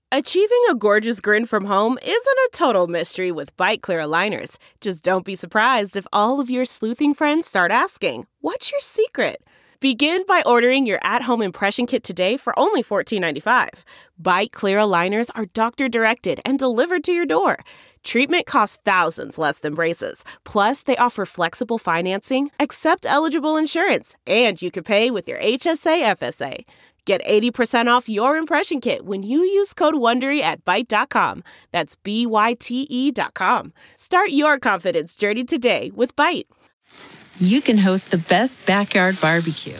Achieving a gorgeous grin from home isn't a total mystery with Byte Clear aligners. Just don't be surprised if all of your sleuthing friends start asking, "What's your secret?" Begin by ordering your at-home impression kit today for only $14.95. Byte Clear aligners are doctor-directed and delivered to your door. Treatment costs thousands less than braces. Plus, they offer flexible financing, accept eligible insurance, and you can pay with your HSA FSA. Get 80% off your impression kit when you use code WONDERY at Byte.com. That's BYTE.com. Start your confidence journey today with Byte. You can host the best backyard barbecue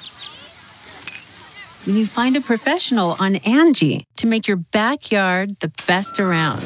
when you find a professional on Angie to make your backyard the best around.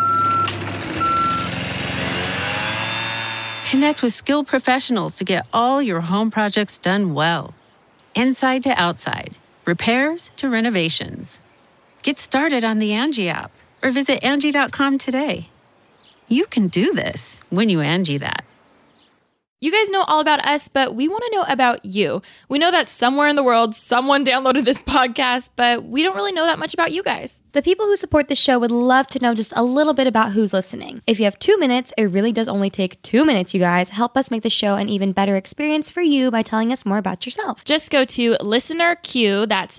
Connect with skilled professionals to get all your home projects done well. Inside to outside, repairs to renovations. Get started on the Angie app or visit Angie.com today. You can do this when you Angie that. You guys know all about us, but we want to know about you. We know that somewhere in the world, someone downloaded this podcast, but we don't really know that much about you guys. The people who support the show would love to know just a little bit about who's listening. If you have 2 minutes, it really does only take 2 minutes, you guys. Help us make the show an even better experience for you by telling us more about yourself. Just go to ListenerQ, that's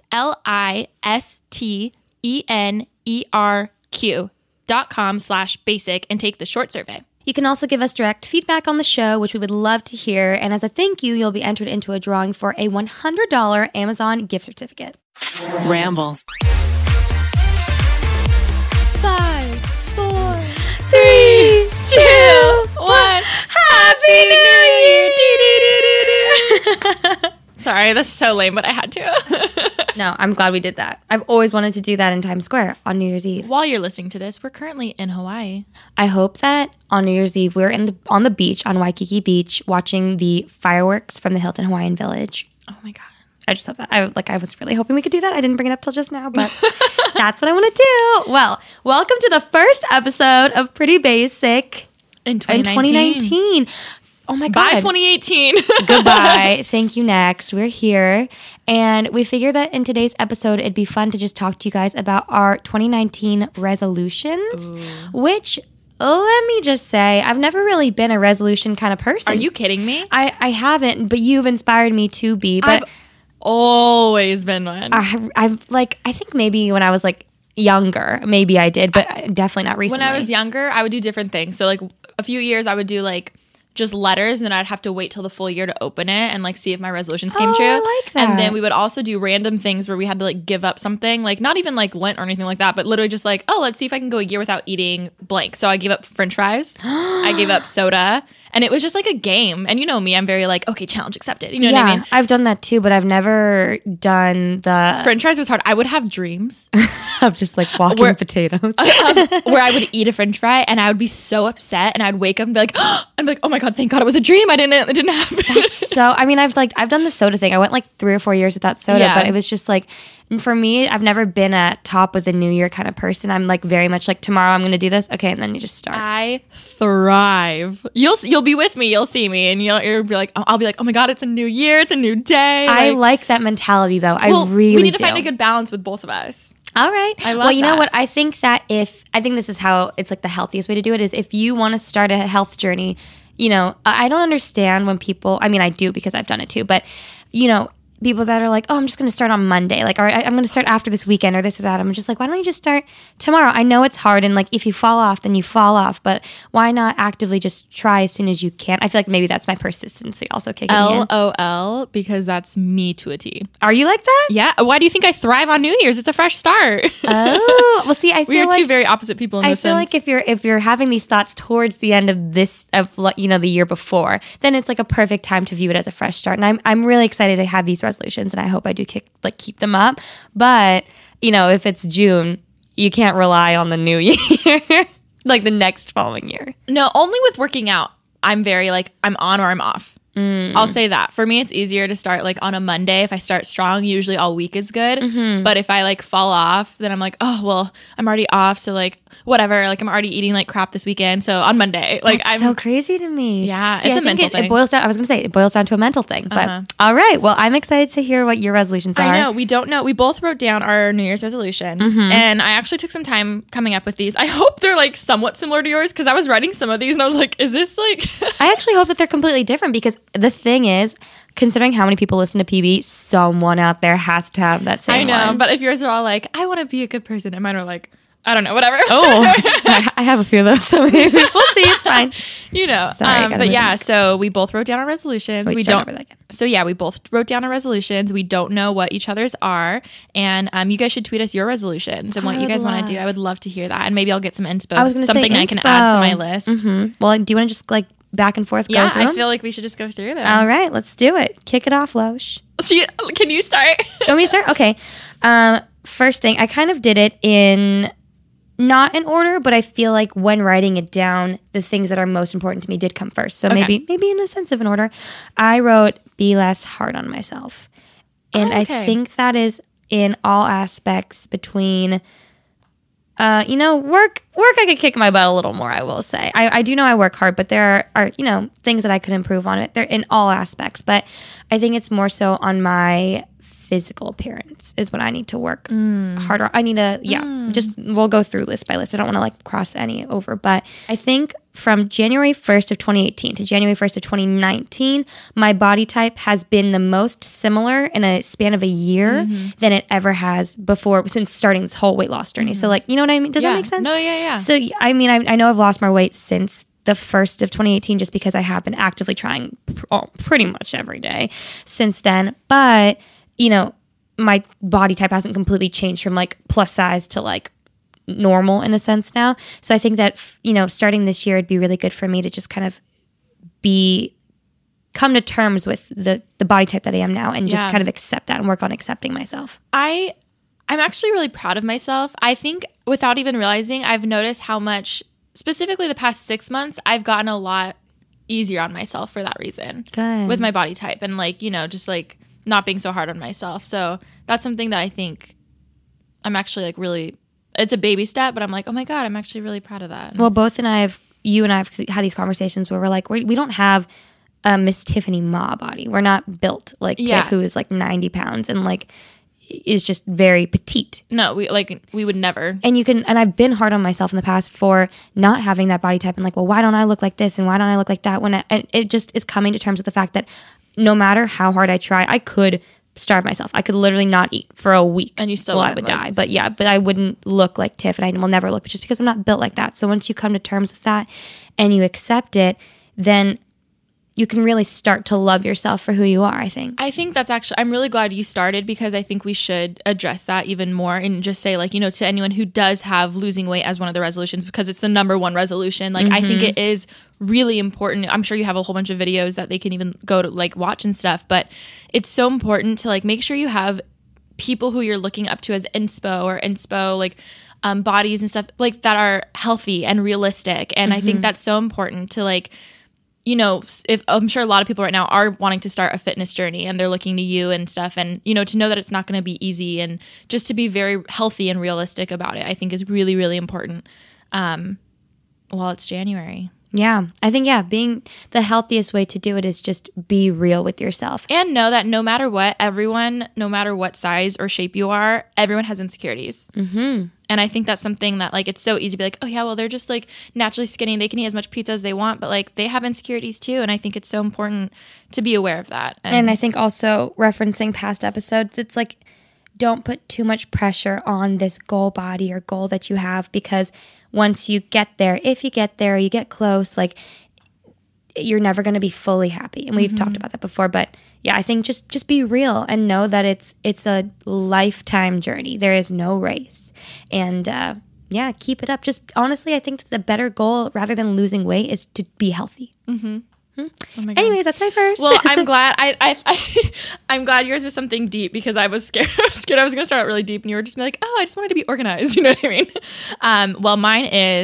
ListenerQ.com/basic and take the short survey. You can also give us direct feedback on the show, which we would love to hear. And as a thank you, you'll be entered into a drawing for a $100 Amazon gift certificate. Ramble. 5, 4, 3, 2, 1. Happy New Year! Sorry, that's so lame, but I had to. No, I'm glad we did that. I've always wanted to do that in Times Square on New Year's Eve. While you're listening to this, we're currently in Hawaii. I hope that on New Year's Eve, we're on the beach, on Waikiki Beach, watching the fireworks from the Hilton Hawaiian Village. Oh my God. I just love that. I was really hoping we could do that. I didn't bring it up till just now, but that's what I want to do. Well, welcome to the first episode of Pretty Basic In 2019. Oh my God. Bye 2018. Goodbye. Thank you, next. We're here. And we figured that in today's episode, it'd be fun to just talk to you guys about our 2019 resolutions, which, let me just say, I've never really been a resolution kind of person. Are you kidding me? I haven't, but you've inspired me to be. But I've always been one. I think maybe when I was like younger, maybe I did, but definitely not recently. When I was younger, I would do different things. So like a few years, I would do like just letters, and then I'd have to wait till the full year to open it and like see if my resolutions came true. I like that. And then we would also do random things where we had to like give up something, like not even like Lent or anything like that, but literally just like, oh, let's see if I can go a year without eating blank. So I gave up French fries. I gave up soda. And it was just like a game. And you know me, I'm very like, okay, challenge accepted. You know what I mean? I've done that too, but I've never done the... French fries was hard. I would have dreams of just like walking potatoes. Where I would eat a French fry and I would be so upset and I'd wake up and be like, oh my God, thank God it was a dream. It didn't happen. So, I mean, I've done the soda thing. I went like 3 or 4 years without soda, but it was just like, for me, I've never been a top of the new year kind of person. I'm like very much like, tomorrow I'm going to do this. Okay. And then you just start. I thrive. You'll be with me. You'll see me and you'll be like, I'll be like, oh my God, it's a new year. It's a new day. I like that mentality though. I really we need to do. find a good balance with both of us. All right. I love well, you know that. what? I think this is how it's like the healthiest way to do it is if you want to start a health journey, you know, I don't understand when people, I mean, I do because I've done it too, but you know, people that are like, oh, I'm just going to start on Monday. Like, all right, I'm going to start after this weekend or this or that. I'm just like, why don't you just start tomorrow? I know it's hard. And like, if you fall off, then you fall off. But why not actively just try as soon as you can? I feel like maybe that's my persistency also kicking in. LOL, because that's me to a T. Are you like that? Yeah. Why do you think I thrive on New Year's? It's a fresh start. Oh, well, see, I feel we are like two very opposite people in this sense. I feel like if you're having these thoughts towards the end of the year before, then it's like a perfect time to view it as a fresh start. And I'm really excited to have these resolutions, and I hope I do keep them up. But you know, if it's June, you can't rely on the new year, like the next following year. No, only with working out. I'm very like I'm on or I'm off. I'll say that. For me, it's easier to start like on a Monday. If I start strong, usually all week is good. But if I like fall off, then I'm like, oh, well, I'm already off. So like, whatever. Like I'm already eating like crap this weekend. So on Monday, like That's so crazy to me. Yeah, See, it's I a think mental thing. It boils down. I was going to say it boils down to a mental thing. But all right. Well, I'm excited to hear what your resolutions are. I know. We don't know. We both wrote down our New Year's resolutions. And I actually took some time coming up with these. I hope they're like somewhat similar to yours because I was writing some of these and I was like, is this like... I actually hope that they're completely different because the thing is, considering how many people listen to PB, someone out there has to have that same I know. one. But if yours are all like, I want to be a good person, and mine are like, I don't know, whatever. Oh, I have a few of those. So maybe we'll see. It's fine. You know. Sorry, but yeah, so we both wrote down our resolutions. Wait, we start don't. over that again. So yeah, we both wrote down our resolutions. We don't know what each other's are, and you guys should tweet us your resolutions and what you guys want to do. I would love to hear that, and maybe I'll get some inspo. I was gonna something say I can inspo. add to my list. Well, do you want to just like back and forth? Yeah, go through I them? feel like we should just go through them. All right, let's do it. Kick it off, Loesch. So can you start? You want me to start? Okay. First thing, I kind of did it in not in order, but I feel like when writing it down, the things that are most important to me did come first. So maybe in a sense of an order, I wrote be less hard on myself. And I think that is in all aspects between work I could kick my butt a little more, I will say. I do know I work hard, but there are things that I could improve on it. They're in all aspects, but I think it's more so on my physical appearance is what I need to work harder. I need to, we'll go through list by list. I don't want to like cross any over, but I think from January 1st of 2018 to January 1st of 2019, my body type has been the most similar in a span of a year than it ever has before since starting this whole weight loss journey. So like, you know what I mean? Does that make sense? No, yeah. So I mean, I know I've lost my weight since the 1st of 2018 just because I have been actively trying pretty much every day since then. But my body type hasn't completely changed from like plus size to like normal in a sense now. So I think that, starting this year, it'd be really good for me to just kind of come to terms with the body type that I am now and just kind of accept that and work on accepting myself. I'm actually really proud of myself. I think without even realizing, I've noticed how much, specifically the past 6 months, I've gotten a lot easier on myself for that reason. Good. With my body type and like, just like not being so hard on myself. So that's something that I think I'm actually like really, it's a baby step, but I'm like, oh my God, I'm actually really proud of that. Well, you and I have had these conversations where we're like, we don't have a Miss Tiffany Ma body. We're not built like Tiff, who is like 90 pounds and like is just very petite. No, we would never. And I've been hard on myself in the past for not having that body type and like, well, why don't I look like this and why don't I look like that? And it just is coming to terms with the fact that no matter how hard I try, I could starve myself. I could literally not eat for a week. And you still I would die. But I wouldn't look like Tiff and I will never look, just because I'm not built like that. So once you come to terms with that and you accept it, then you can really start to love yourself for who you are, I think. I think that's actually, I'm really glad you started because I think we should address that even more and just say like, to anyone who does have losing weight as one of the resolutions, because it's the number one resolution. Like I think it is really important. I'm sure you have a whole bunch of videos that they can even go to like watch and stuff, but it's so important to like make sure you have people who you're looking up to as inspo like bodies and stuff like that are healthy and realistic. And I think that's so important to like, if I'm sure a lot of people right now are wanting to start a fitness journey and they're looking to you and stuff, and to know that it's not going to be easy and just to be very healthy and realistic about it, I think is really, really important. While it's January. Yeah, I think being the healthiest way to do it is just be real with yourself. And know that no matter what, everyone, no matter what size or shape you are, everyone has insecurities. Mm-hmm. And I think that's something that like, it's so easy to be like, oh yeah, well they're just like naturally skinny. They can eat as much pizza as they want, but like they have insecurities too. And I think it's so important to be aware of that. And I think also referencing past episodes, it's like, don't put too much pressure on this goal body or goal that you have, because once you get there, if you get there, you get close, like you're never going to be fully happy. And we've talked about that before, but yeah, I think just be real and know that it's a lifetime journey. There is no race. And keep it up. Just honestly, I think the better goal rather than losing weight is to be healthy. Mm-hmm. Oh my God. Anyways, that's my first. Well, I'm glad. I'm glad yours was something deep because I was scared. I was going to start out really deep, and you were just like, "Oh, I just wanted to be organized." You know what I mean? Well, mine is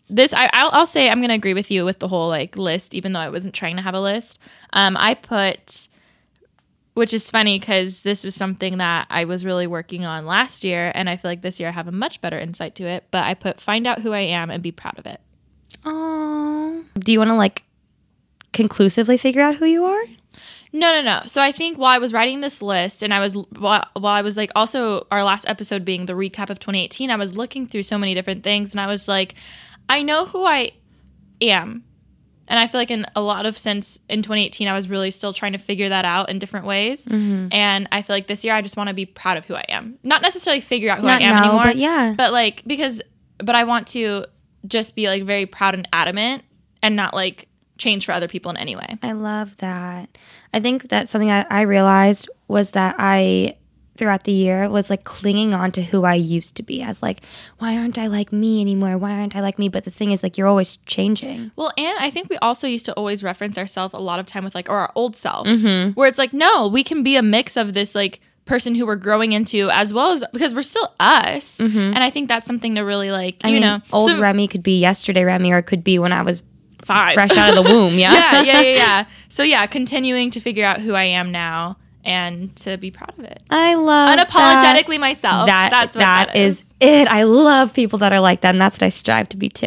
I'll say I'm going to agree with you with the whole like list, even though I wasn't trying to have a list. I put, which is funny because this was something that I was really working on last year. And I feel like this year I have a much better insight to it. But I put find out who I am and be proud of it. Oh. Do you want to like conclusively figure out who you are? No. So I think while I was writing this list and while I was like also our last episode being the recap of 2018, I was looking through so many different things and I was like, I know who I am. And I feel like in a lot of sense in 2018, I was really still trying to figure that out in different ways. Mm-hmm. And I feel like this year I just want to be proud of who I am. Not necessarily figure out who I am anymore. But yeah. But like, but I want to just be like very proud and adamant and not like change for other people in any way. I love that. I think that something I realized was that I, throughout the year, was like clinging on to who I used to be as like, why aren't I like me anymore? Why aren't I like me? But the thing is like, you're always changing. Well, and I think we also used to always reference ourselves a lot of time with like, or our old self, where it's like, no, we can be a mix of this like person who we're growing into as well as, because we're still us. And I think that's something to really like, I mean, old Remy could be yesterday Remy, or it could be when I was 5. Fresh out of the womb, yeah? Yeah. So yeah, continuing to figure out who I am now and to be proud of it. I love unapologetically myself. That's what that is it. I love people that are like that, and that's what I strive to be too.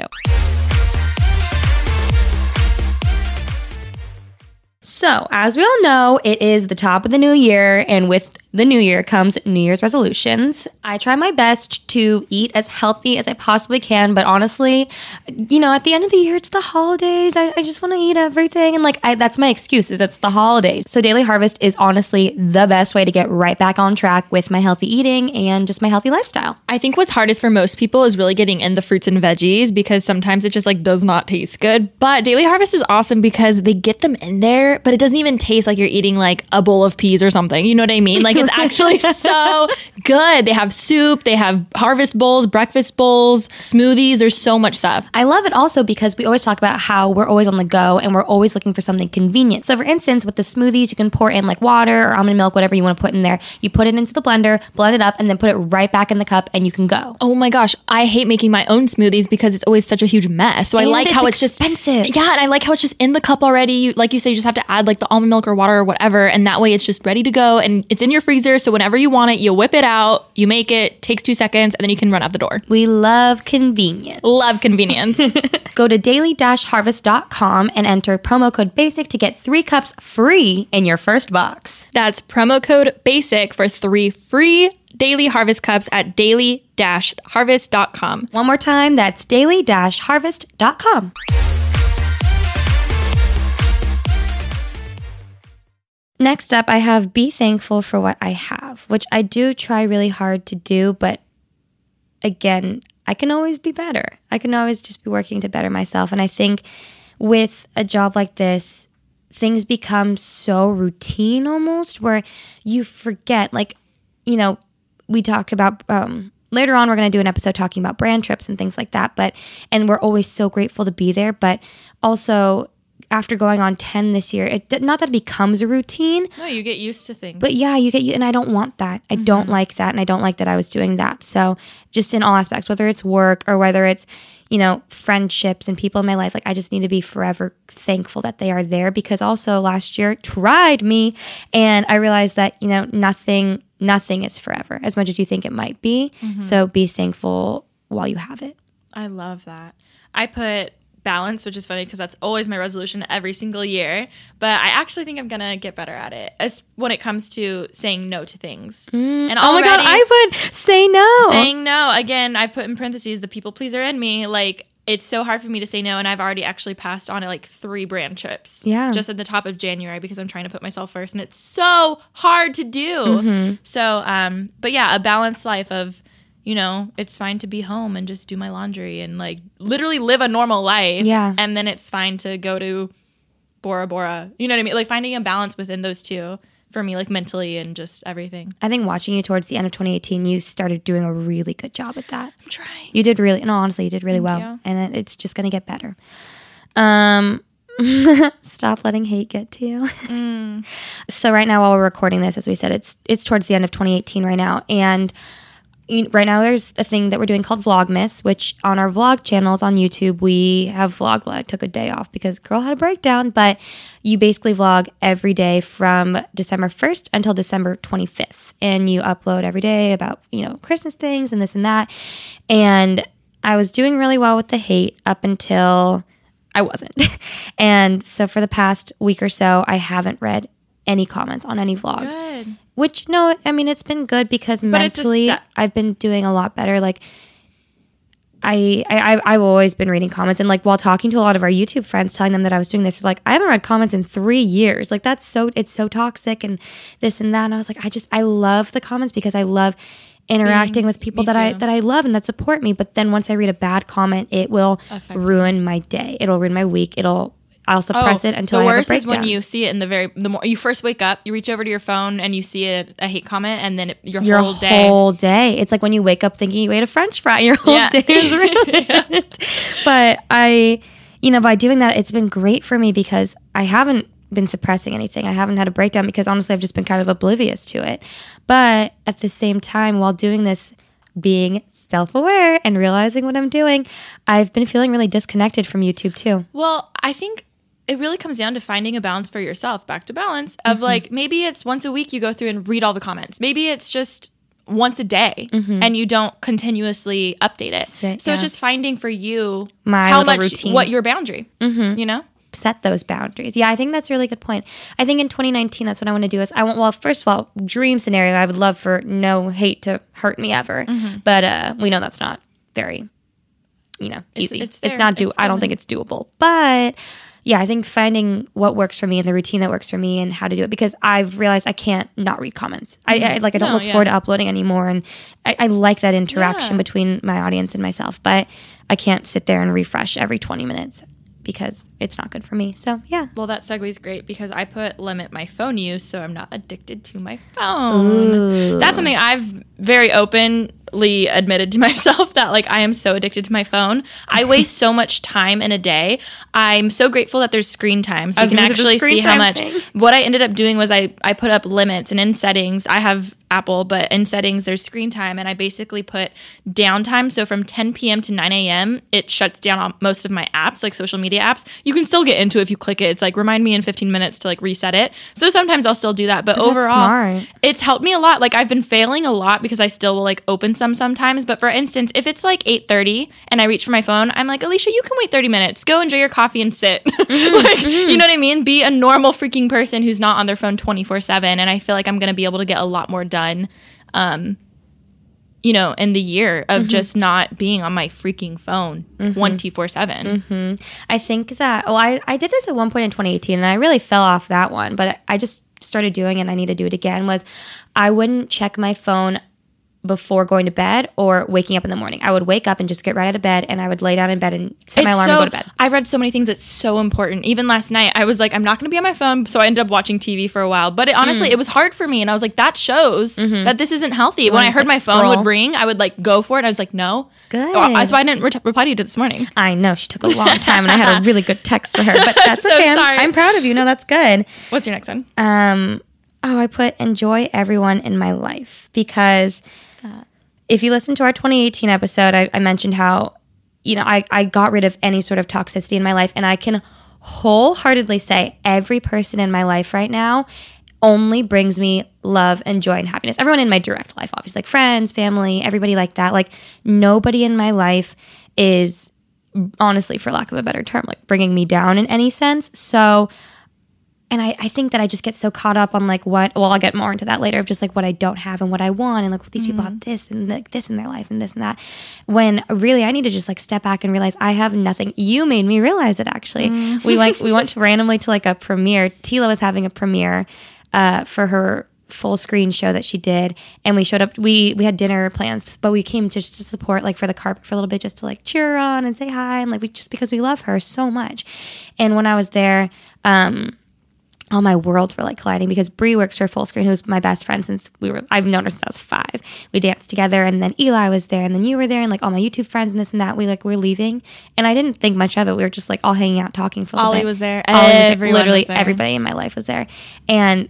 So, as we all know, it is the top of the new year, and with the new year comes New Year's resolutions. I try my best to eat as healthy as I possibly can, but honestly, at the end of the year, it's the holidays. I just want to eat everything, and that's my excuse, is it's the holidays. So Daily Harvest is honestly the best way to get right back on track with my healthy eating and just my healthy lifestyle. I think what's hardest for most people is really getting in the fruits and veggies, because sometimes it just like does not taste good. But Daily Harvest is awesome because they get them in there, but it doesn't even taste like you're eating like a bowl of peas or something. You know what I mean? Like it's actually so good. They have soup, they have harvest bowls, breakfast bowls, smoothies. There's so much stuff. I love it also because we always talk about how we're always on the go and we're always looking for something convenient. So for instance, with the smoothies, you can pour in like water or almond milk, whatever you want to put in there. You put it into the blender, blend it up, and then put it right back in the cup and you can go. Oh my gosh. I hate making my own smoothies because it's always such a huge mess. So I like how it's just expensive. Yeah, and I like how it's just in the cup already. Like you say, you just have to add like the almond milk or water or whatever, and that way it's just ready to go and it's in your freezer, so whenever you want it, you whip it out, you make it, takes 2 seconds, and then you can run out the door. We love convenience. Love convenience. Go to daily-harvest.com and enter promo code BASIC to get 3 cups free in your first box. That's promo code BASIC for 3 free Daily Harvest cups at daily-harvest.com. One more time, that's daily-harvest.com. Next up, I have be thankful for what I have, which I do try really hard to do, but again, I can always be better. I can always just be working to better myself. And I think with a job like this, things become so routine almost, where you forget, we talked about, later on, we're going to do an episode talking about brand trips and things like that, and we're always so grateful to be there, but also after going on 10 this year, not that it becomes a routine. No, you get used to things. But yeah, and I don't want that. I don't like that, and I don't like that I was doing that. So just in all aspects, whether it's work or whether it's, friendships and people in my life, I just need to be forever thankful that they are there, because also last year tried me, and I realized that, nothing is forever as much as you think it might be. So be thankful while you have it. I love that. I put balance, which is funny because that's always my resolution every single year, but I actually think I'm gonna get better at it as when it comes to saying no to things. And oh my god, I would say no. Saying no, again, I put in parentheses the people pleaser in me. Like, it's so hard for me to say no, and I've already actually passed on at 3 brand trips just at the top of January because I'm trying to put myself first, and it's so hard to do. So but yeah, a balanced life of, it's fine to be home and just do my laundry and literally live a normal life. Yeah. And then it's fine to go to Bora Bora. You know what I mean? Finding a balance within those two for me, mentally and just everything. I think watching you towards the end of 2018, you started doing a really good job at that. I'm trying. You did honestly, you did really well. You. And it's just going to get better. Stop letting hate get to you. So right now, while we're recording this, as we said, it's towards the end of 2018 right now. And right now there's a thing that we're doing called Vlogmas, which on our vlog channels on YouTube, we have vlogged. Well, I took a day off because girl had a breakdown, but you basically vlog every day from December 1st until December 25th. And you upload every day about, Christmas things and this and that. And I was doing really well with the hate up until I wasn't. And so for the past week or so, I haven't read any comments on any vlogs. Good. Which, no, I mean, it's been good because mentally I've been doing a lot better. Like, I've always been reading comments. And, like, while talking to a lot of our YouTube friends, telling them that I was doing this, like, I haven't read comments in 3 years. Like, it's so toxic and this and that. And I was like, I love the comments because I love interacting with people that I love and that support me. But then once I read a bad comment, it will ruin my day. It'll ruin my week. I'll suppress it until I have a breakdown. The worst is when you see it the more you first wake up, you reach over to your phone and you see a hate comment, and then your whole day. It's like when you wake up thinking you ate a French fry, your whole day is ruined. But by doing that, it's been great for me because I haven't been suppressing anything. I haven't had a breakdown because honestly, I've just been kind of oblivious to it. But at the same time, while doing this, being self-aware and realizing what I'm doing, I've been feeling really disconnected from YouTube too. Well, I think it really comes down to finding a balance for yourself, back to balance of like, maybe it's once a week you go through and read all the comments. Maybe it's just once a day and you don't continuously update it. So it's just finding for you how much, routine. What your boundary, set those boundaries. Yeah, I think that's a really good point. I think in 2019, that's what I want to do is first of all, dream scenario, I would love for no hate to hurt me ever. But we know that's not very, easy. It's not I don't think it's doable. But yeah, I think finding what works for me and the routine that works for me and how to do it, because I've realized I can't not read comments. I don't look forward to uploading anymore, and I like that interaction between my audience and myself, but I can't sit there and refresh every 20 minutes because it's not good for me. So yeah. Well, that segues great because I limit my phone use so I'm not addicted to my phone. Ooh. That's something I've very openly admitted to myself, that like I am so addicted to my phone. I waste so much time in a day. I'm so grateful that there's screen time, so you can actually see how much. What I ended up doing was I put up limits, and in settings, I have Apple, but in settings there's screen time, and I basically put downtime. So from 10 p.m. to 9 a.m. it shuts down on most of my apps, like social media apps. You can still get into it if you click it. It's like, remind me in 15 minutes to like reset it. So sometimes I'll still do that, but overall it's helped me a lot. Like I've been failing a lot because I still will like open some sometimes. But for instance, if it's like 8:30 and I reach for my phone, I'm like, Alicia, you can wait 30 minutes. Go enjoy your coffee and sit. You know what I mean? Be a normal freaking person who's not on their phone 24/7. And I feel like I'm going to be able to get a lot more done, in the year of just not being on my freaking phone 24/7. I think that, I did this at one point in 2018 and I really fell off that one, but I just started doing it and I need to do it again, was I wouldn't check my phone before going to bed or waking up in the morning. I would wake up and just get right out of bed, and I would lay down in bed and set my alarm and go to bed. I've read so many things that's so important. Even last night, I was like, I'm not going to be on my phone, so I ended up watching TV for a while. But honestly, it was hard for me, and I was like, that shows that this isn't healthy. When I heard my phone would ring, I would like go for it. I was like, no. Good. That's why I didn't reply to you this morning. I know. She took a long time, and I had a really good text for her. But that's so okay. sorry. I'm proud of you. No, that's good. What's your next one? I put enjoy everyone in my life, because if you listen to our 2018 episode, I mentioned how, I got rid of any sort of toxicity in my life, and I can wholeheartedly say every person in my life right now only brings me love and joy and happiness. Everyone in my direct life, obviously, like friends, family, everybody like that. Like nobody in my life is, honestly, for lack of a better term, like bringing me down in any sense. So, and I think that I just get so caught up on like I'll get more into that later, of just like what I don't have and what I want, and like these people have this and like this in their life and this and that, when really I need to just like step back and realize I have nothing. You made me realize it, actually. We went randomly to like a premiere. Tila was having a premiere for her full screen show that she did, and we showed up. We had dinner plans, but we came just to support, like for the carpet for a little bit, just to like cheer her on and say hi, and like just because we love her so much. And when I was there, all my worlds were like colliding, because Brie works for Full Screen, who's my best friend since I've known her since I was 5. We danced together, and then Eli was there, and then you were there, and like all my YouTube friends and this and that. We're leaving, and I didn't think much of it. We were just like all hanging out, talking for a little bit. Ollie was there. Literally everybody in my life was there. And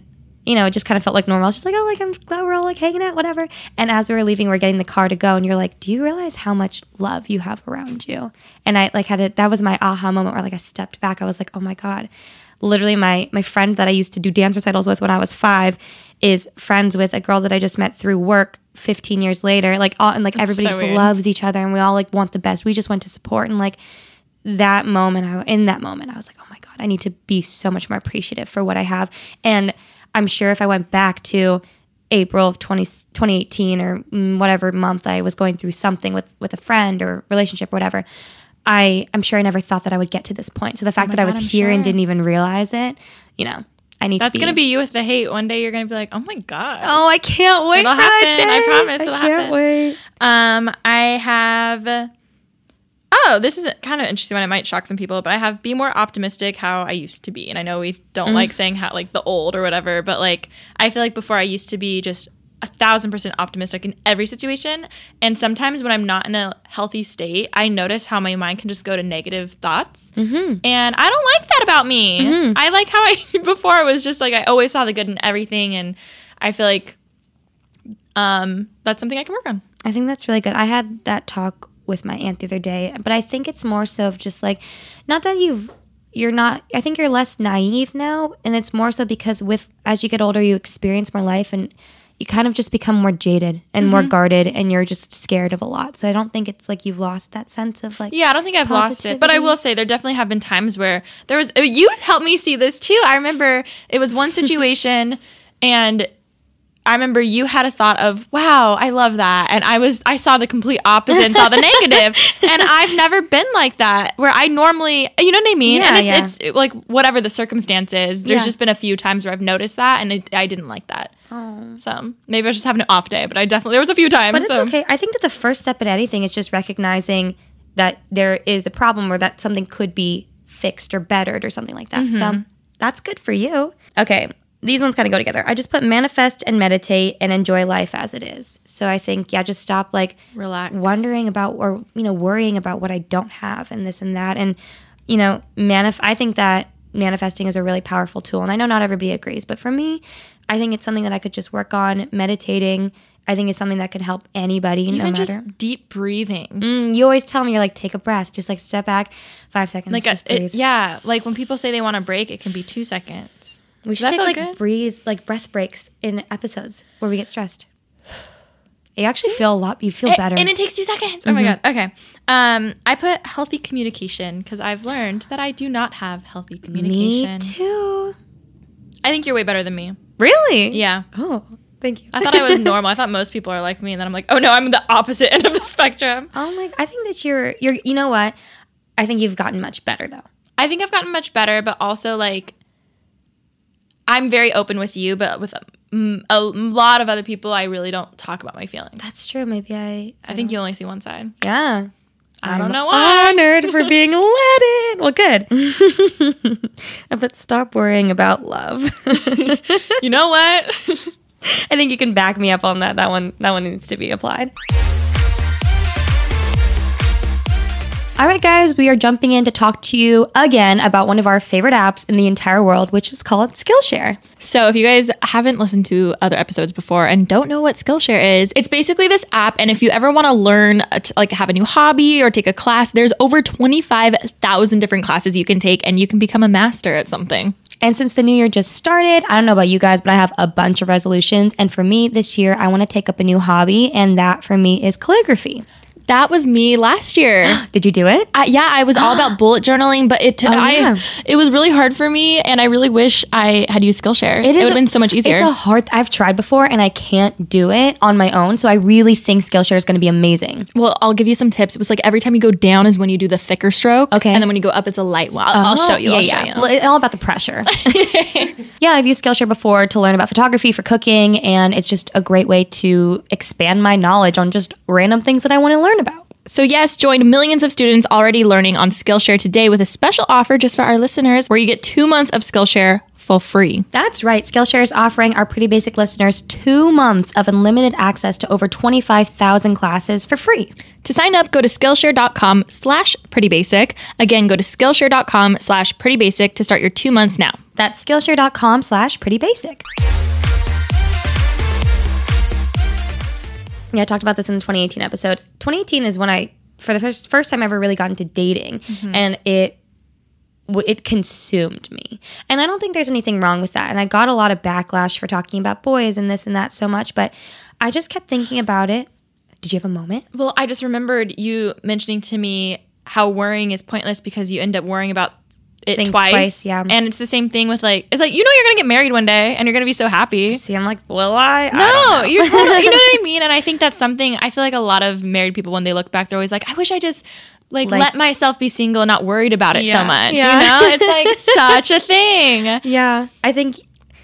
you know, it just kind of felt like normal. I was just like, oh, like I'm glad we're all like hanging out, whatever. And as we were leaving, we're getting the car to go, and you're like, do you realize how much love you have around you? And I like that was my aha moment where like I stepped back. I was like, oh my God. Literally my friend that I used to do dance recitals with when I was 5 is friends with a girl that I just met through work 15 years later. Like everybody so just weird. loves each other, and we all like want the best. We just went to support, and like that moment, in that moment, I was like, oh my God, I need to be so much more appreciative for what I have. And I'm sure if I went back to April of 2018 or whatever month I was going through something with a friend or relationship or whatever, I'm sure I never thought that I would get to this point. So the fact that I was here and didn't even realize it, you know, I need That's to be. going to be you with the hate. One day you're going to be like, oh my God. Oh, I can't wait It'll for that happen. I day. promise it'll I can't happen. wait. I have... Oh, this is kind of interesting one. It might shock some people, but I have be more optimistic how I used to be. And I know we don't like saying how like the old or whatever, but like I feel like before I used to be just 1,000% optimistic in every situation. And sometimes when I'm not in a healthy state, I notice how my mind can just go to negative thoughts. Mm-hmm. And I don't like that about me. Mm-hmm. I like how before it was just like I always saw the good in everything. And I feel like that's something I can work on. I think that's really good. I had that talk with my aunt the other day, but I think it's more so of just like, not that you're not, I think you're less naive now, and it's more so because as you get older, you experience more life, and you kind of just become more jaded and more guarded, and you're just scared of a lot. So I don't think it's like you've lost that sense of like, yeah, I don't think I've lost it, but I will say there definitely have been times where you helped me see this too. I remember it was one situation and I remember you had a thought of, wow, I love that. And I saw the complete opposite and saw the negative. And I've never been like that where I normally, you know what I mean? Yeah, and it's like whatever the circumstance is, there's just been a few times where I've noticed that and I didn't like that. Oh. So maybe I was just having an off day, but there was a few times. But it's okay. I think that the first step in anything is just recognizing that there is a problem or that something could be fixed or bettered or something like that. Mm-hmm. So that's good for you. Okay. These ones kind of go together. I just put manifest and meditate and enjoy life as it is. So I think, just stop like relax, wondering about or, worrying about what I don't have and this and that. And, I think that manifesting is a really powerful tool. And I know not everybody agrees, but for me, I think it's something that I could just work on. Meditating, I think it's something that could help anybody, even no matter. Just deep breathing. You always tell me, you're like, take a breath. Just like step back 5 seconds. Like just breathe. like when people say they want a break, it can be 2 seconds. We should take breath breaks in episodes where we get stressed. You actually feel a lot. You feel better. And it takes 2 seconds. Oh my God. Okay. I put healthy communication because I've learned that I do not have healthy communication. Me too. I think you're way better than me. Really? Yeah. Oh, thank you. I thought I was normal. I thought most people are like me. And then I'm like, oh no, I'm the opposite end of the spectrum. Oh my, I think that you're, you know what? I think you've gotten much better though. I think I've gotten much better, but also like, I'm very open with you, but with a lot of other people, I really don't talk about my feelings. That's true. Maybe I think you only see one side. Yeah. I don't know why. Honored for being let in. Well, good. But stop worrying about love. You know what? I think you can back me up on that. That one needs to be applied. All right, guys, we are jumping in to talk to you again about one of our favorite apps in the entire world, which is called Skillshare. So if you guys haven't listened to other episodes before and don't know what Skillshare is, it's basically this app. And if you ever want to learn, like have a new hobby or take a class, there's over 25,000 different classes you can take and you can become a master at something. And since the new year just started, I don't know about you guys, but I have a bunch of resolutions. And for me this year, I want to take up a new hobby. And that for me is calligraphy. That was me last year. Did you do it? Yeah, I was all about bullet journaling, but it was really hard for me, and I really wish I had used Skillshare. It would have been so much easier. I've tried before, and I can't do it on my own, so I really think Skillshare is going to be amazing. Well, I'll give you some tips. It was like every time you go down is when you do the thicker stroke, okay, and then when you go up, it's a light one. I'll show you. I'll show you. It's all about the pressure. Yeah, I've used Skillshare before to learn about photography for cooking, and it's just a great way to expand my knowledge on just random things that I want to learn about. So yes, join millions of students already learning on Skillshare today with a special offer just for our listeners where you get 2 months of Skillshare for free. That's right. Skillshare is offering our Pretty Basic listeners 2 months of unlimited access to over 25,000 classes for free. To sign up, go to Skillshare.com/prettybasic. Again, go to Skillshare.com/prettybasic to start your 2 months now. That's Skillshare.com/prettybasic. Yeah, I talked about this in the 2018 episode. 2018 is when I, for the first time ever, really got into dating, and it consumed me. And I don't think there's anything wrong with that. And I got a lot of backlash for talking about boys and this and that so much, but I just kept thinking about it. Did you have a moment? Well, I just remembered you mentioning to me how worrying is pointless because you end up worrying about it Things twice. yeah. And it's the same thing with like, it's like, you know, you're going to get married one day and you're going to be so happy. See, I'm like, will I? No, you're totally, you know what I mean? And I think that's something, I feel like a lot of married people, when they look back, they're always like, I wish I just like let myself be single and not worried about it so much. Yeah. You know, it's like such a thing. Yeah. I think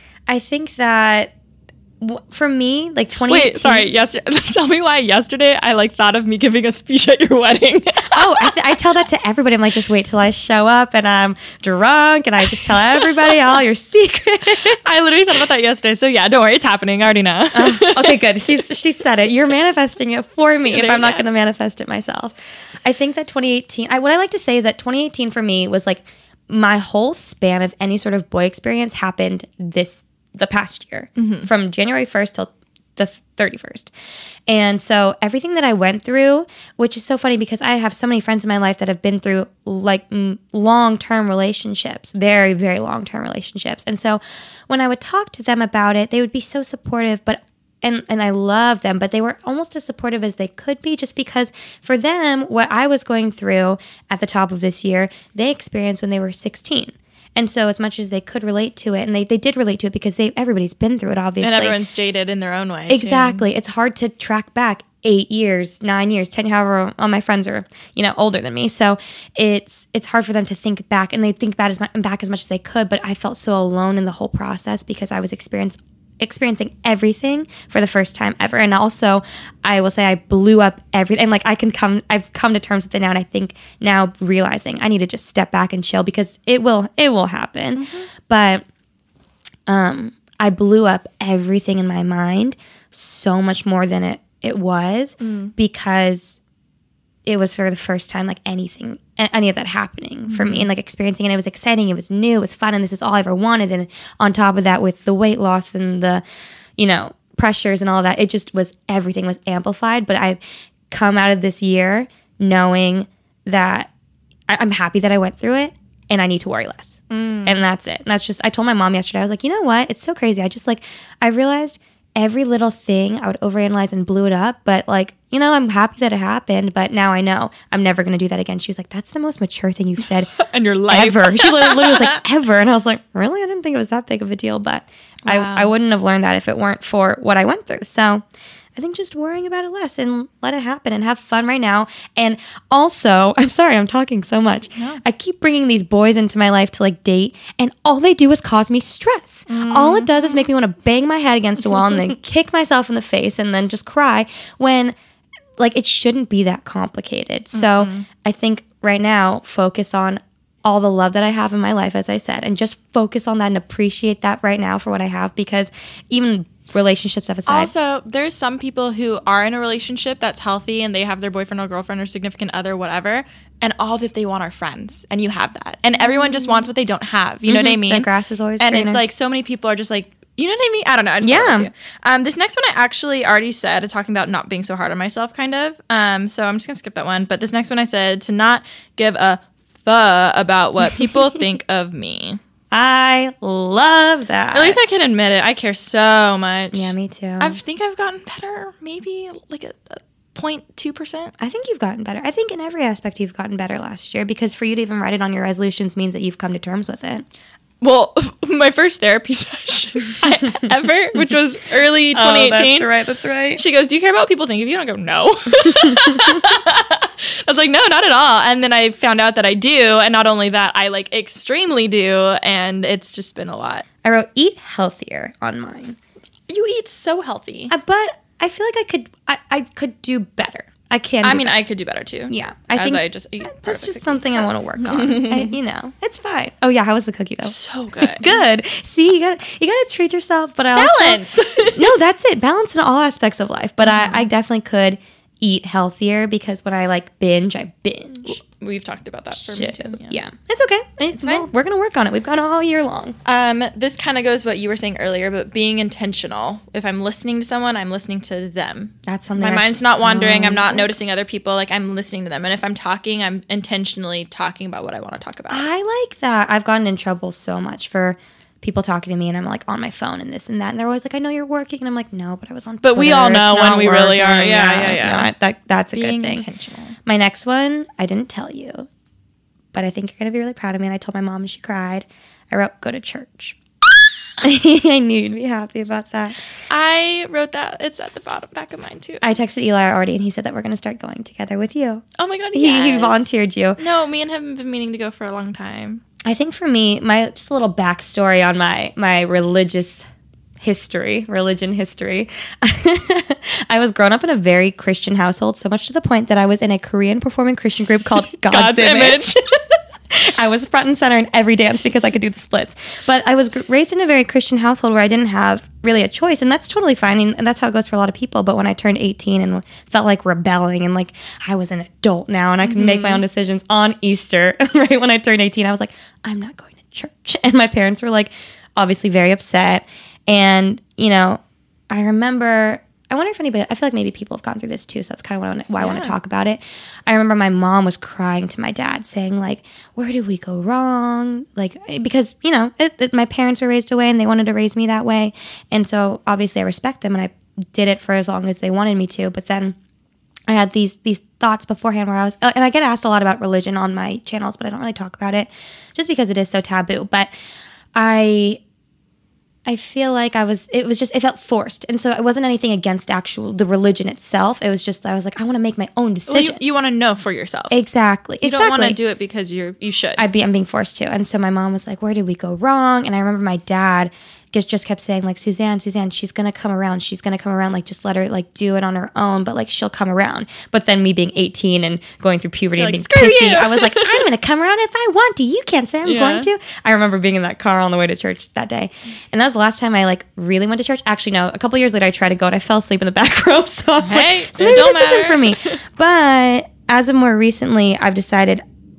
that for me, like 2018. Wait, sorry. Tell me why yesterday I like thought of me giving a speech at your wedding. Oh, I tell that to everybody. I'm like, just wait till I show up and I'm drunk and I just tell everybody all your secrets. I literally thought about that yesterday. So yeah, don't worry, it's happening. I already know. Okay, good. She said it. You're manifesting it for me if I'm not going to manifest it myself. I think that 2018, what I like to say is that 2018 for me was like my whole span of any sort of boy experience happened the past year, from January 1st till the 31st. And so everything that I went through, which is so funny because I have so many friends in my life that have been through like long-term relationships, very, very long-term relationships. And so when I would talk to them about it, they would be so supportive, and I love them, but they were almost as supportive as they could be, just because for them, what I was going through at the top of this year, they experienced when they were 16. And so as much as they could relate to it, and they did relate to it because everybody's been through it, obviously. And everyone's jaded in their own way. Exactly. Too. It's hard to track back 8 years, 9 years, 10, however, all my friends are, older than me. So it's hard for them to think back, and they think back as much as they could, but I felt so alone in the whole process because I was experiencing everything for the first time ever. And also, I will say I blew up everything. Like I've come to terms with it now, and I think now realizing I need to just step back and chill because it will happen. But I blew up everything in my mind so much more than it was because it was for the first time, like any of that happening for me and like experiencing it. It was exciting. It was new. It was fun. And this is all I ever wanted. And on top of that, with the weight loss and the, pressures and all of that, it just was, everything was amplified. But I've come out of this year knowing that I'm happy that I went through it and I need to worry less. And that's it. And that's just, I told my mom yesterday, I was like, you know what? It's so crazy. I realized every little thing I would overanalyze and blew it up, but I'm happy that it happened, but now I know I'm never going to do that again. She was like, that's the most mature thing you've said in your life. Ever. She literally was like, ever. And I was like, really? I didn't think it was that big of a deal, but wow. I wouldn't have learned that if it weren't for what I went through. So I think just worrying about it less and let it happen and have fun right now. And also, I'm sorry, I'm talking so much. No. I keep bringing these boys into my life to date, and all they do is cause me stress. All it does is make me want to bang my head against a wall and then kick myself in the face and then just cry when it shouldn't be that complicated. So I think right now, focus on all the love that I have in my life, as I said, and just focus on that and appreciate that right now for what I have, because even relationships aside. Also, there's some people who are in a relationship that's healthy and they have their boyfriend or girlfriend or significant other, whatever, and all that they want are friends, and you have that. And everyone just wants what they don't have. You know what I mean? The grass is always greener. And it's like so many people are just like, you know what I mean? I don't know. I just this next one I actually already said, talking about not being so hard on myself, kind of. So I'm just going to skip that one. But this next one I said to not give a fuck about what people think of me. I love that. At least I can admit it. I care so much. Yeah, me too. I think I've gotten better, maybe like a 0.2%. I think you've gotten better. I think in every aspect you've gotten better last year, because for you to even write it on your resolutions means that you've come to terms with it. Well, my first therapy session ever, which was early 2018. Oh, that's right. She goes, do you care about what people think of you? And I go, no. I was like, no, not at all. And then I found out that I do. And not only that, I extremely do. And it's just been a lot. I wrote eat healthier on mine. You eat so healthy. But I feel like I could do better. I can. I could do better too. Yeah, I just eat. That's just something I want to work on. It's fine. Oh yeah, how was the cookie though? So good. Good. See, you gotta treat yourself, but balance. No, that's it. Balance in all aspects of life. But I definitely could eat healthier because when I like binge, I binge. We've talked about that for Shit. me too. Yeah. It's okay. fine. We're going to work on it. We've got all year long. This kind of goes what you were saying earlier, but being intentional. If I'm listening to someone, I'm listening to them. That's something My that's mind's not wandering. so I'm not noticing other people. Like, I'm listening to them. And if I'm talking, I'm intentionally talking about what I want to talk about. I like that. I've gotten in trouble so much for people talking to me and I'm like on my phone and this and that. And they're always like, I know you're working. And I'm like, no, but I was on But we Twitter. all know It's when not we really are. working. Yeah. No, that's a Being good thing. intentional. My next one, I didn't tell you, but I think you're going to be really proud of me. And I told my mom and she cried. I wrote, go to church. I knew you'd be happy about that. I wrote that. It's at the bottom back of mine too. I texted Eli already and he said that we're going to start going together with you. Oh my God, He yes. volunteered you. No, me and him have been meaning to go for a long time. I think for me, just a little backstory on my religion history. I was grown up in a very Christian household, so much to the point that I was in a Korean performing Christian group called God's Image. I was front and center in every dance because I could do the splits. But I was raised in a very Christian household where I didn't have really a choice, and that's totally fine, and that's how it goes for a lot of people. But when I turned 18 and felt like rebelling and like I was an adult now and I can make my own decisions on Easter, right when I turned 18, I was like, I'm not going to church. And my parents were like obviously very upset. And, you know, I remember, I wonder if anybody, I feel like maybe people have gone through this too, so that's kind of why I want to talk about it. I remember my mom was crying to my dad saying like, where did we go wrong? Like, because, you know, my parents were raised away and they wanted to raise me that way. And so obviously I respect them and I did it for as long as they wanted me to. But then I had these thoughts beforehand where I was, and I get asked a lot about religion on my channels, but I don't really talk about it just because it is so taboo. But I feel like it felt forced. And so it wasn't anything against the religion itself. It was just, I was like, I want to make my own decision. Well, you want to know for yourself. Exactly. You don't want to do it because you should. I'm being forced to. And so my mom was like, where did we go wrong? And I remember my dad just kept saying like, Suzanne, she's going to come around. She's going to come around. Like, just let her like do it on her own, but like she'll come around. But then me being 18 and going through puberty and being pissy, I was like, I'm going to come around if I want to. You can't say I'm going to. I remember being in that car on the way to church that day. And that was the last time I like really went to church. Actually, no, a couple years later I tried to go and I fell asleep in the back row. So I was like, so maybe this isn't for me. But as of more recently, I've decided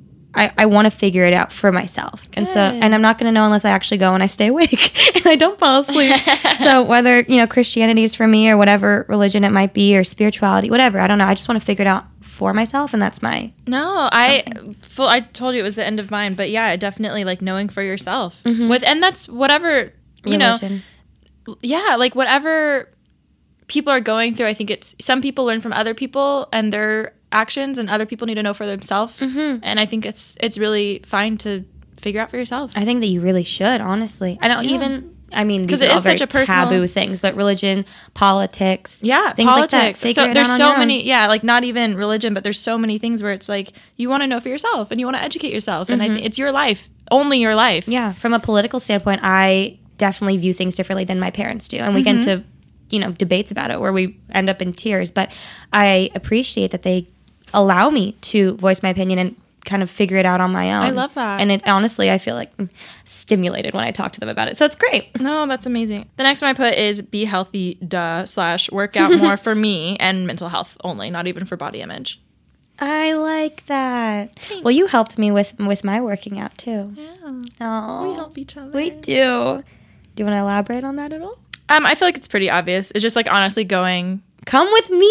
I want to figure it out for myself. Good. And I'm not going to know unless I actually go and I stay awake and I don't fall asleep. So whether, you know, Christianity is for me or whatever religion it might be or spirituality, whatever, I don't know. I just want to figure it out for myself, and that's my I told you it was the end of mine, but yeah, definitely like knowing for yourself. And that's whatever, you religion. know. Yeah, like whatever people are going through, I think it's some people learn from other people and their actions, and other people need to know for themselves. And I think it's really fine to figure out for yourself. I think that you really should, honestly. I don't these are all very taboo things, but religion, politics, things politics. Like that. So there's so many, like not even religion, but there's so many things where it's like you want to know for yourself and you want to educate yourself, and I think it's your life, only your life. Yeah, from a political standpoint, I definitely view things differently than my parents do, and we get into debates about it where we end up in tears. But I appreciate that they allow me to voice my opinion and kind of figure it out on my own. I love that. And it honestly, I feel like stimulated when I talk to them about it. So it's great. No, that's amazing. The next one I put is be healthy, / work out more for me and mental health only, not even for body image. I like that. Thanks. Well, you helped me with my working out too. Yeah. Oh, we help each other. We do. Do you want to elaborate on that at all? I feel like it's pretty obvious. It's just like honestly going. Come with me.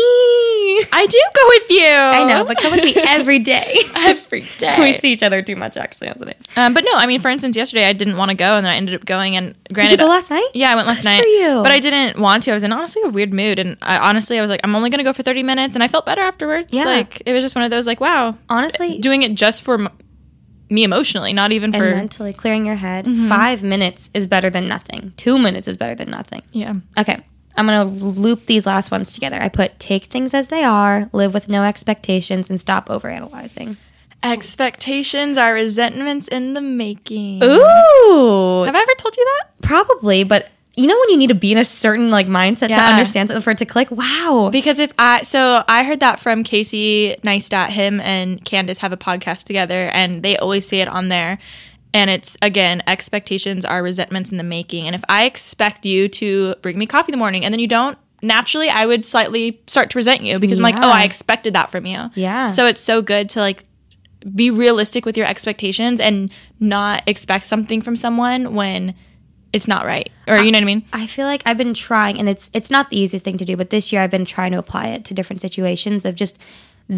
I do go with you. I know, but come with me every day. Every day. We see each other too much, actually, as it is. But no, I mean, for instance, yesterday I didn't want to go, and then I ended up going. And granted, did you go last night? Yeah, I went last night. For you. But I didn't want to. I was in honestly a weird mood, and I was like, I'm only going to go for 30 minutes, and I felt better afterwards. Yeah. Like it was just one of those like, wow. Honestly, doing it just for me emotionally, not even for mentally clearing your head. 5 minutes is better than nothing. 2 minutes is better than nothing. Yeah. Okay. I'm going to loop these last ones together. I put take things as they are, live with no expectations, and stop overanalyzing. Expectations are resentments in the making. Ooh. Have I ever told you that? Probably, but you know when you need to be in a certain like mindset to understand something for it to click? Wow. Because I heard that from Casey Neistat. Him and Candace have a podcast together, and they always say it on there. And it's, again, expectations are resentments in the making. And if I expect you to bring me coffee in the morning and then you don't, naturally I would slightly start to resent you because I'm like, oh, I expected that from you. Yeah. So it's so good to like be realistic with your expectations and not expect something from someone when it's not right. Or you know what I mean? I feel like I've been trying, and it's not the easiest thing to do, but this year I've been trying to apply it to different situations of just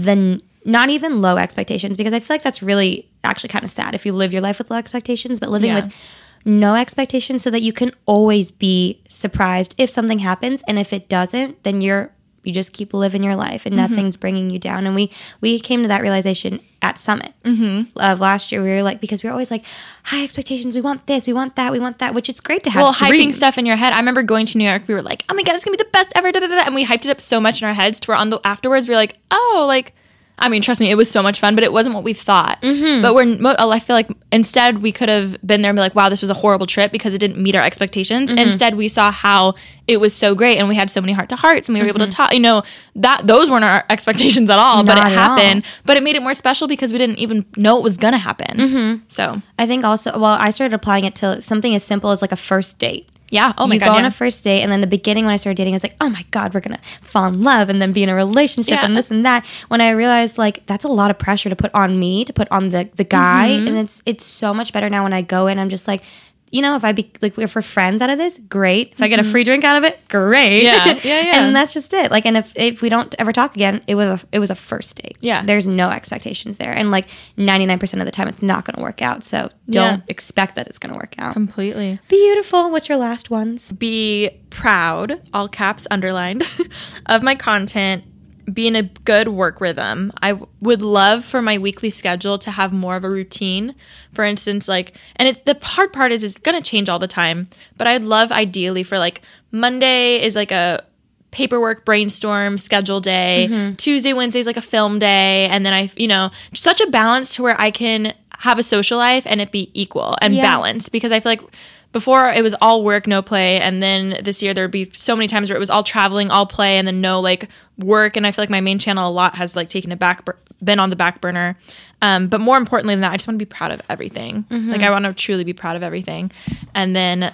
not even low expectations, because I feel like that's really actually kind of sad if you live your life with low expectations, but living with no expectations so that you can always be surprised if something happens, and if it doesn't, then you just keep living your life and nothing's bringing you down. And we came to that realization at Summit of last year. We were like, because we were always like, high expectations, we want this, we want that, which it's great to have. Well, hyping dreams. stuff in your head. I remember going to New York, we were like, oh my God, it's gonna be the best ever, and we hyped it up so much in our heads to where afterwards we were like, oh, like, I mean, trust me, it was so much fun, but it wasn't what we thought. But I feel like instead we could have been there and be like, wow, this was a horrible trip because it didn't meet our expectations. Instead, we saw how it was so great, and we had so many heart-to-hearts, and we were able to talk. You know, those weren't our expectations at all, but it happened. But it made it more special because we didn't even know it was gonna happen. So I think also, I started applying it to something as simple as like a first date. yeah. Oh my you God. go on a first date, and then the beginning when I started dating, I was like, oh my God, we're gonna fall in love and then be in a relationship and this and that. When I realized like that's a lot of pressure to put on me, to put on the guy, and it's so much better now when I go in. I'm just like, you know, if we're friends out of this, great. If I get a free drink out of it, great. Yeah. And that's just it. Like, and if we don't ever talk again, it was a first date. Yeah. There's no expectations there, and like 99% of the time, it's not going to work out. So don't expect that it's going to work out. Completely. Beautiful. What's your last ones? Be proud, all caps underlined, of my content, be in a good work rhythm. I would love for my weekly schedule to have more of a routine. For instance, like, and it's the hard part is it's going to change all the time, but I'd love ideally for like Monday is like a paperwork brainstorm schedule day. Tuesday, Wednesday is like a film day. And then such a balance to where I can have a social life and it be equal and balanced, because I feel like before it was all work, no play. And then this year there'd be so many times where it was all traveling, all play, and then no like work. And I feel like my main channel a lot has like been on the back burner. But more importantly than that, I just want to be proud of everything. Like I want to truly be proud of everything. And then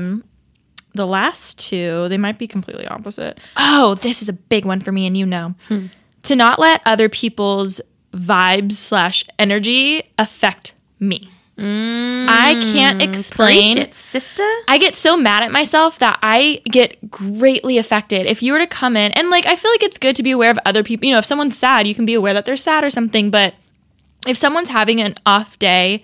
the last two, they might be completely opposite. Oh, this is a big one for me, and you know. To not let other people's vibes / energy affect me. I can't explain. Preach it, sister. I get so mad at myself that I get greatly affected. If you were to come in, and like I feel like it's good to be aware of other people. You know, if someone's sad, you can be aware that they're sad or something. But if someone's having an off day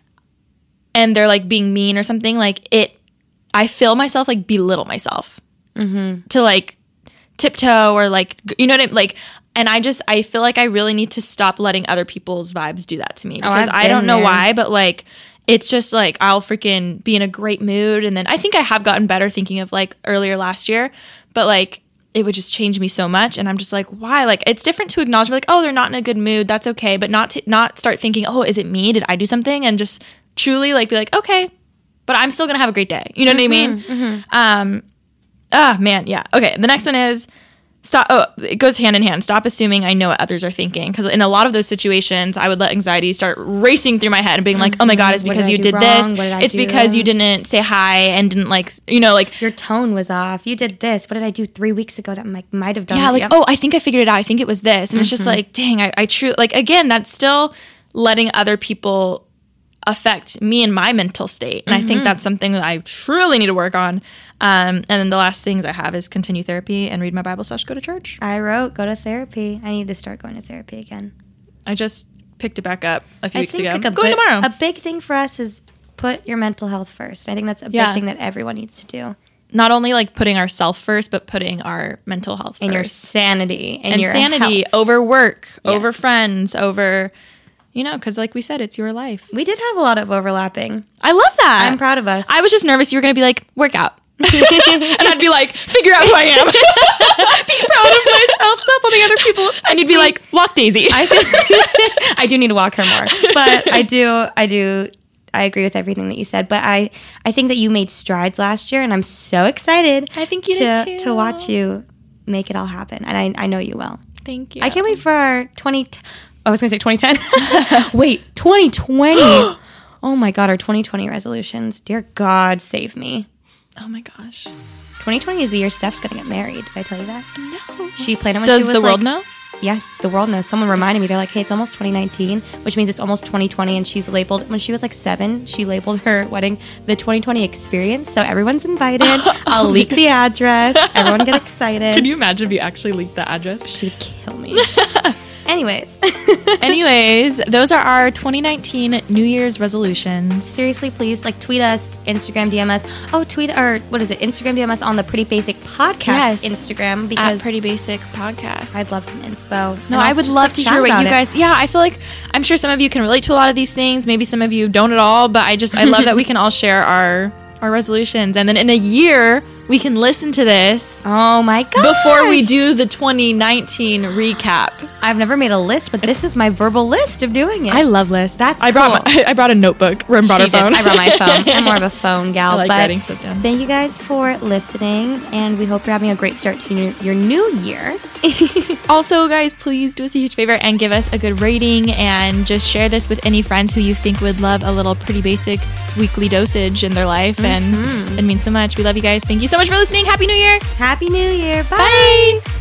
and they're like being mean or something, I feel myself like belittle myself to like tiptoe or like, you know what I mean? Like, and I feel like I really need to stop letting other people's vibes do that to me, because I don't know why, but like, it's just like, I'll freaking be in a great mood. And then I think I have gotten better thinking of like earlier last year, but like, it would just change me so much. And I'm just like, why? Like, it's different to acknowledge like, oh, they're not in a good mood. That's okay. But not start thinking, oh, is it me? Did I do something? And just truly like, be like, okay, but I'm still going to have a great day. You know what I mean? Man. Yeah. Okay. The next one is stop. Oh, it goes hand in hand. Stop assuming I know what others are thinking. Because in a lot of those situations, I would let anxiety start racing through my head and being like, oh my God, it's because you did this. It's because you didn't say hi and didn't like, you know, like your tone was off. You did this. What did I do 3 weeks ago that might have done? Yeah. Like, oh, I think I figured it out. I think it was this. And it's just like, dang, I truly, like, again, that's still letting other people affect me and my mental state. And I think that's something that I truly need to work on. And then the last things I have is continue therapy and read my Bible / go to church. I wrote go to therapy. I need to start going to therapy again. I just picked it back up a few weeks ago. Like I'm going tomorrow. A big thing for us is put your mental health first. I think that's a big thing that everyone needs to do. Not only like putting ourselves first, but putting our mental health and first. Your sanity. And your sanity health. Over work, over friends, over... You know, because like we said, it's your life. We did have a lot of overlapping. I love that. I'm proud of us. I was just nervous you were going to be like, work out. And I'd be like, figure out who I am. Be proud of myself. Stop letting other people. And you'd be like, walk Daisy. I do need to walk her more. But I agree with everything that you said. But I think that you made strides last year, and I'm so excited. I think you did too. To watch you make it all happen. And I know you will. Thank you. I can't wait for our I was going to say 2010. Wait, 2020. Oh my God, our 2020 resolutions. Dear God, save me. Oh my gosh. 2020 is the year Steph's gonna get married. Did I tell you that? No. She planned it when Does she was the world know? Yeah, the world knows. Someone reminded me. They're like, hey, it's almost 2019, which means it's almost 2020. And she's labeled, when she was like 7, she labeled her wedding the 2020 experience. So everyone's invited. I'll leak the address. Everyone get excited. Can you imagine if you actually leaked the address? She would kill me. Anyways, those are our 2019 New Year's resolutions. seriously, please tweet us, Instagram DM us. Oh, Instagram DM us on the Pretty Basic Podcast Instagram, At because Pretty Basic Podcast. I'd love some inspo. No, I would love to hear what you guys. Yeah, I feel like I'm sure some of you can relate to a lot of these things. Maybe some of you don't at all. But I love that we can all share our resolutions, and then in a year we can listen to this. Oh my god! Before we do the 2019 recap. I've never made a list, but this is my verbal list of doing it. I love lists. I brought a notebook. Ren brought her phone. I brought my phone. I'm more of a phone gal. I like but writing stuff down. Thank you guys for listening, and we hope you're having a great start to your new year. Also, guys, please do us a huge favor and give us a good rating, and just share this with any friends who you think would love a little Pretty Basic weekly dosage in their life. And it means so much. We love you guys. Thank you so much for listening. Happy New Year. Happy New Year. Bye. Bye.